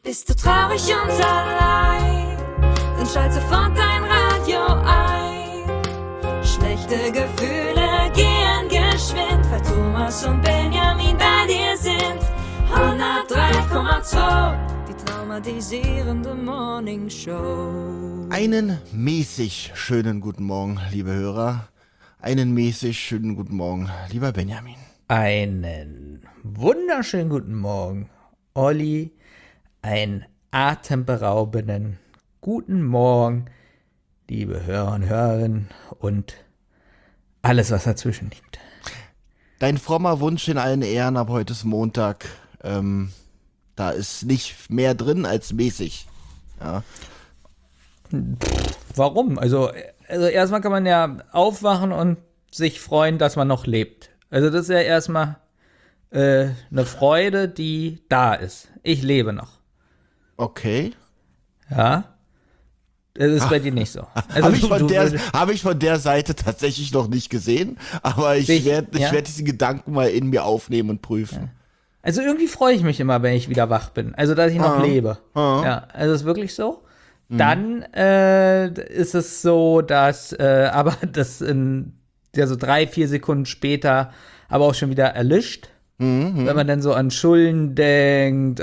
Bist du traurig und allein, dann schalt sofort dein Radio ein. Schlechte Gefühle gehen geschwind, weil Thomas und Benjamin bei dir sind. 103,2, die traumatisierende Morning Show. Einen mäßig schönen guten Morgen, liebe Hörer. Einen mäßig schönen guten Morgen, lieber Benjamin. Einen wunderschönen guten Morgen, Olli. Einen atemberaubenden guten Morgen, liebe Hörer und Hörerinnen und alles, was dazwischen liegt. Dein frommer Wunsch in allen Ehren, ab heute ist Montag. Da ist nicht mehr drin als mäßig. Ja. Warum? Also erstmal kann man ja aufwachen und sich freuen, dass man noch lebt. Also das ist ja erstmal eine Freude, die da ist. Ich lebe noch. Okay. Ja. Das ist bei dir nicht so. Also Habe ich von der Seite tatsächlich noch nicht gesehen, aber ich werde diesen Gedanken mal in mir aufnehmen und prüfen. Ja. Also irgendwie freue ich mich immer, wenn ich wieder wach bin. Also, dass ich noch lebe. Ja, also ist wirklich so. Dann ist es so, dass aber das so 3-4 Sekunden später aber auch schon wieder erlischt. Wenn man dann so an Schulden denkt,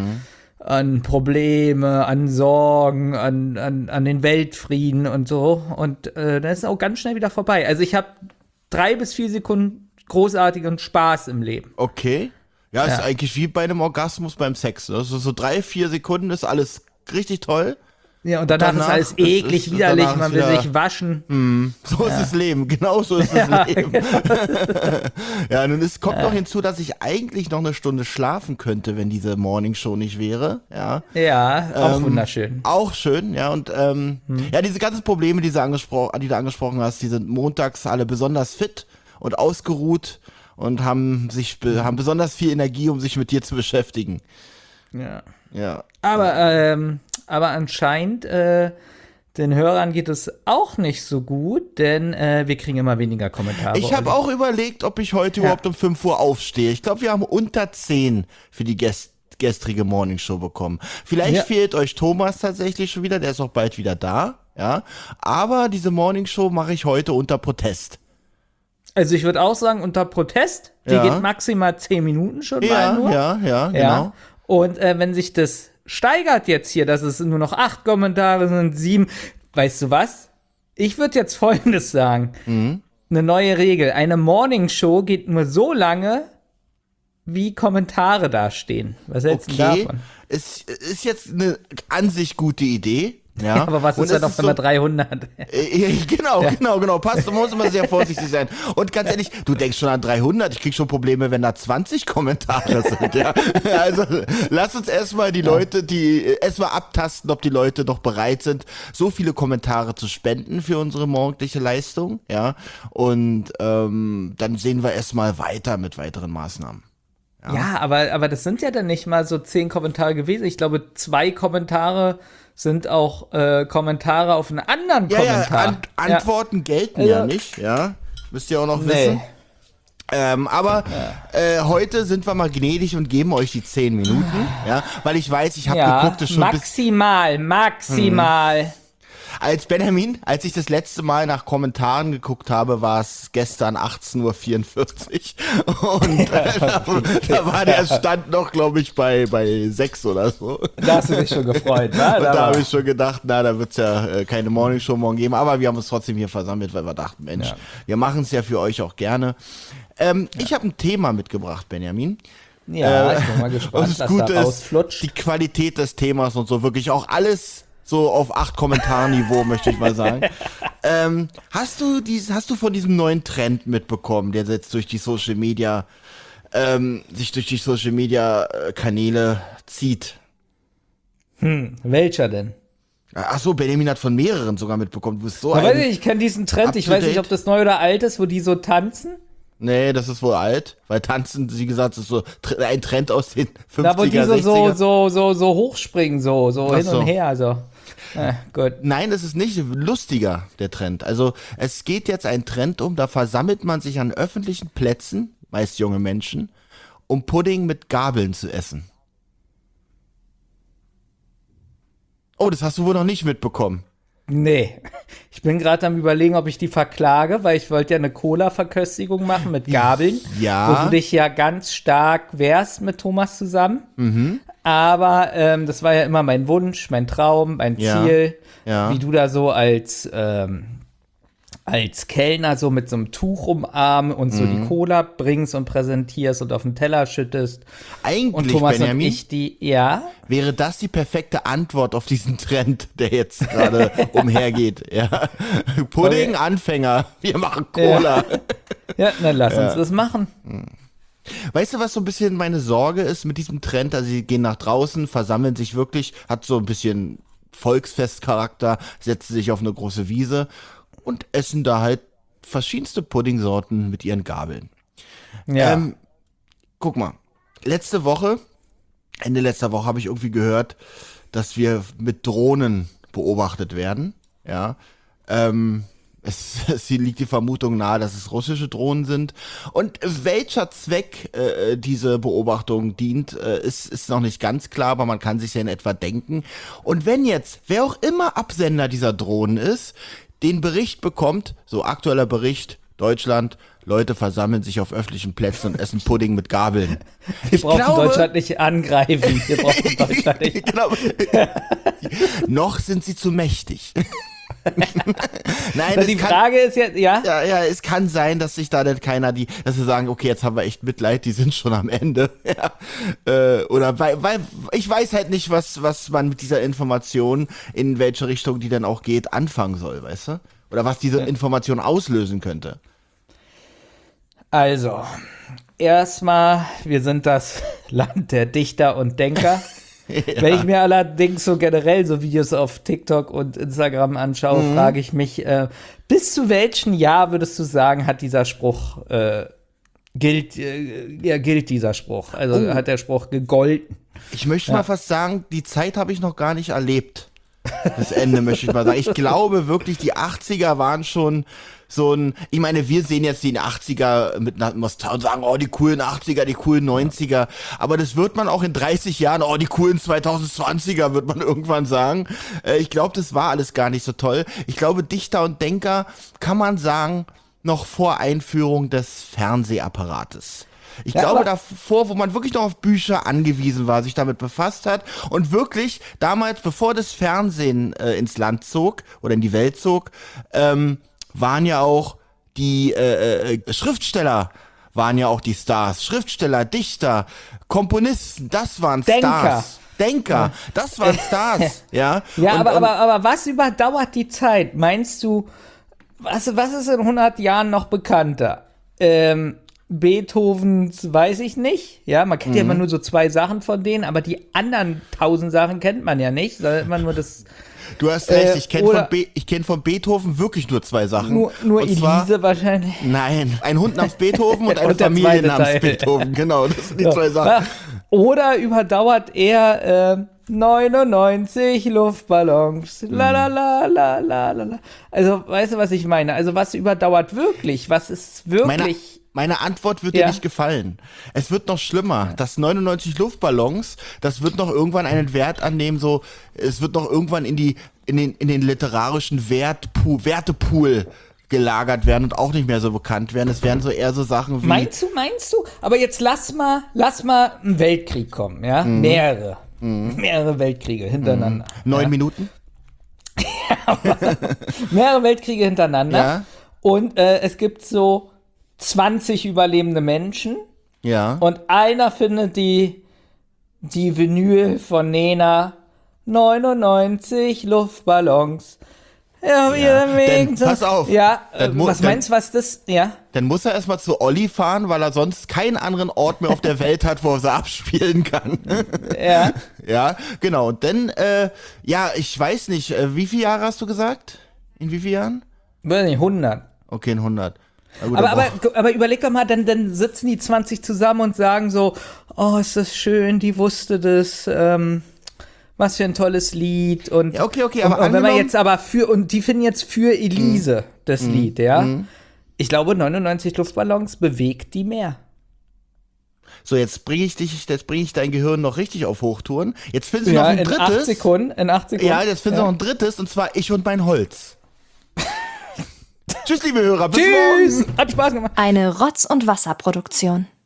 an Probleme, an Sorgen, an den Weltfrieden und so. Und dann ist es auch ganz schnell wieder vorbei. Also ich habe 3 bis 4 Sekunden großartigen Spaß im Leben. Okay. Ja, ist eigentlich wie bei einem Orgasmus beim Sex. Also so 3-4 Sekunden ist alles richtig toll. Ja, und danach ist alles eklig, widerlich, man will sich waschen. So ist das Leben, genau so ist das Leben. Genau. Ja, nun kommt noch hinzu, dass ich eigentlich noch eine Stunde schlafen könnte, wenn diese Morningshow nicht wäre. Ja, auch wunderschön. Auch schön, ja, und ja, diese ganzen Probleme, die du angesprochen hast, die sind montags alle besonders fit und ausgeruht und haben besonders viel Energie, um sich mit dir zu beschäftigen. Ja. Aber anscheinend, den Hörern geht es auch nicht so gut, denn wir kriegen immer weniger Kommentare. Ich habe auch überlegt, ob ich heute überhaupt um 5 Uhr aufstehe. Ich glaube, wir haben unter 10 für die gestrige Morningshow bekommen. Vielleicht fehlt euch Thomas tatsächlich schon wieder, der ist auch bald wieder da. Ja, aber diese Morningshow mache ich heute unter Protest. Also ich würde auch sagen, unter Protest, die geht maximal 10 Minuten schon mal nur. Ja, genau. Und wenn sich das steigert jetzt hier, dass es nur noch 8 Kommentare sind, 7. Weißt du was? Ich würde jetzt Folgendes sagen. Eine neue Regel. Eine Morningshow geht nur so lange, wie Kommentare dastehen. Was hältst du davon? Ist jetzt eine an sich gute Idee. Ja, aber was ist ja noch, wenn man 300? Genau. Passt, du musst immer sehr vorsichtig sein. Und ganz ehrlich, du denkst schon an 300, ich krieg schon Probleme, wenn da 20 Kommentare sind, ja. Also, lass uns erstmal die Leute, erstmal abtasten, ob die Leute noch bereit sind, so viele Kommentare zu spenden für unsere morgendliche Leistung, ja. Und, dann sehen wir erstmal weiter mit weiteren Maßnahmen. Ja, aber das sind ja dann nicht mal so 10 Kommentare gewesen. Ich glaube, 2 Kommentare sind auch Kommentare auf einen anderen Kommentar. Antworten gelten ja nicht, ja. Müsst ihr auch noch wissen. Aber heute sind wir mal gnädig und geben euch die 10 Minuten, ja. Weil ich weiß, ich habe geguckt, es schon maximal. Als ich das letzte Mal nach Kommentaren geguckt habe, war es gestern 18:44 Uhr und da war der Stand noch, glaube ich, bei 6 oder so. Da hast du dich schon gefreut, ne? Und da habe ich schon gedacht, da wird es ja keine Morningshow morgen geben, aber wir haben uns trotzdem hier versammelt, weil wir dachten, Mensch, wir machen es ja für euch auch gerne. Ich habe ein Thema mitgebracht, Benjamin. Ja, ich bin mal gespannt, was da rausflutscht. Die Qualität des Themas und so, wirklich auch alles so auf 8 Kommentarniveau, möchte ich mal sagen. Hast du von diesem neuen Trend mitbekommen, der jetzt durch die Social Media, sich durch die Social Media Kanäle zieht? Welcher denn? Ach so, Benjamin hat von mehreren sogar mitbekommen. Du bist so ich kenne diesen Trend, ich weiß nicht, ob das neu oder alt ist, wo die so tanzen. Nee, das ist wohl alt, weil Tanzen, wie gesagt, ist so ein Trend aus den 50er, da, wo die 60er. so hochspringen, so hin und her, so. Gut. Nein, das ist nicht lustiger, der Trend. Also es geht jetzt ein Trend da versammelt man sich an öffentlichen Plätzen, meist junge Menschen, um Pudding mit Gabeln zu essen. Oh, das hast du wohl noch nicht mitbekommen. Nee. Ich bin gerade am Überlegen, ob ich die verklage, weil ich wollte ja eine Cola-Verköstigung machen mit Gabeln. Ja. Wo du dich ja ganz stark wehrst mit Thomas zusammen. Aber das war ja immer mein Wunsch, mein Traum, mein Ziel. Ja. Wie du da so als Kellner so mit so einem Tuch umarmen und so die Cola bringst und präsentierst und auf den Teller schüttest. Eigentlich, Und Thomas Benjamin, und ich ja. wäre das die perfekte Antwort auf diesen Trend, der jetzt gerade umhergeht. Ja. Pudding-Anfänger, wir machen Cola. Ja, dann lass uns das machen. Weißt du, was so ein bisschen meine Sorge ist mit diesem Trend? Also sie gehen nach draußen, versammeln sich wirklich, hat so ein bisschen Volksfestcharakter, setzen sich auf eine große Wiese und essen da halt verschiedenste Puddingsorten mit ihren Gabeln. Ja. Guck mal, Ende letzter Woche habe ich irgendwie gehört, dass wir mit Drohnen beobachtet werden. Ja. Es liegt die Vermutung nahe, dass es russische Drohnen sind. Und welcher Zweck diese Beobachtung dient, ist noch nicht ganz klar, aber man kann sich ja in etwa denken. Und wenn jetzt, wer auch immer Absender dieser Drohnen ist, den Bericht bekommt, so aktueller Bericht, Deutschland, Leute versammeln sich auf öffentlichen Plätzen und essen Pudding mit Gabeln. Wir brauchen Deutschland nicht angreifen. Wir brauchen Deutschland nicht. Genau. Noch sind sie zu mächtig. Nein, Die Frage ist jetzt, ja? Ja, es kann sein, dass sich da dann keiner dass sie sagen, okay, jetzt haben wir echt Mitleid, die sind schon am Ende. Ja. Oder weil ich weiß halt nicht, was man mit dieser Information, in welche Richtung die dann auch geht, anfangen soll, weißt du? Oder was diese Information auslösen könnte. Also, erstmal, wir sind das Land der Dichter und Denker. Ja. Wenn ich mir allerdings so generell so Videos auf TikTok und Instagram anschaue, frage ich mich, bis zu welchem Jahr würdest du sagen, hat dieser Spruch, gilt dieser Spruch? Also hat der Spruch gegolten? Ich möchte mal fast sagen, die Zeit habe ich noch gar nicht erlebt. Das Ende möchte ich mal sagen. Ich glaube wirklich, die 80er waren schon so ein, ich meine, wir sehen jetzt die 80er mit Nostalgie und sagen, oh, die coolen 80er, die coolen 90er. Aber das wird man auch in 30 Jahren, oh, die coolen 2020er, wird man irgendwann sagen. Ich glaube, das war alles gar nicht so toll. Ich glaube, Dichter und Denker kann man sagen, noch vor Einführung des Fernsehapparates. Ich glaube davor, wo man wirklich noch auf Bücher angewiesen war, sich damit befasst hat und wirklich damals, bevor das Fernsehen ins Land zog oder in die Welt zog, waren ja auch die Schriftsteller, waren ja auch die Stars. Schriftsteller, Dichter, Komponisten, das waren Stars. Denker, das waren Stars. Ja, ja, aber was überdauert die Zeit? Meinst du, was ist in 100 Jahren noch bekannter? Beethovens weiß ich nicht. Ja, man kennt ja immer nur so 2 Sachen von denen, aber die anderen 1000 Sachen kennt man ja nicht, sondern immer nur das. Du hast recht, ich kenn von Beethoven wirklich nur 2 Sachen. Nur Elise wahrscheinlich. Nein, ein Hund namens Beethoven und eine Familie namens Beethoven. Genau, das sind die 2 Sachen. Oder überdauert er 99 Luftballons. La la la la la la. Also, weißt du, was ich meine? Also, was überdauert wirklich? Was ist wirklich... Meine Antwort wird dir nicht gefallen. Es wird noch schlimmer. Das 99 Luftballons, das wird noch irgendwann einen Wert annehmen, so, es wird noch irgendwann in den literarischen Wertepool gelagert werden und auch nicht mehr so bekannt werden. Es werden so eher so Sachen wie. Meinst du? Aber jetzt lass mal ein Weltkrieg kommen, ja? Mehrere Weltkriege hintereinander. 9 Minuten? Mehrere Weltkriege hintereinander. Ja. Und es gibt so 20 überlebende Menschen. Ja. Und einer findet die Vinyl von Nena 99 Luftballons. Ja, pass auf. Ja, was meinst du, was das, ja? Dann muss er erstmal zu Olli fahren, weil er sonst keinen anderen Ort mehr auf der Welt hat, wo er sie abspielen kann. Ja. Ja, genau. Und dann, ich weiß nicht, wie viele Jahre hast du gesagt? In wie vielen Jahren? Weiß nicht, 100. Okay, in 100. Gut, aber überleg doch mal, dann sitzen die 20 zusammen und sagen so, oh, ist das schön, die wusste das, was für ein tolles Lied und, ja, okay, aber und wenn man jetzt aber die finden jetzt für Elise das Lied, ja. Ich glaube, 99 Luftballons bewegt die mehr. So, jetzt bringe ich dein Gehirn noch richtig auf Hochtouren. Jetzt finden Sie noch ein drittes. In 8 Sekunden. Ja, jetzt finden Sie noch ein drittes, und zwar Ich und mein Holz. Tschüss, liebe Hörer, bis morgen. Tschüss, hat Spaß gemacht. Eine Rotz- und Wasserproduktion.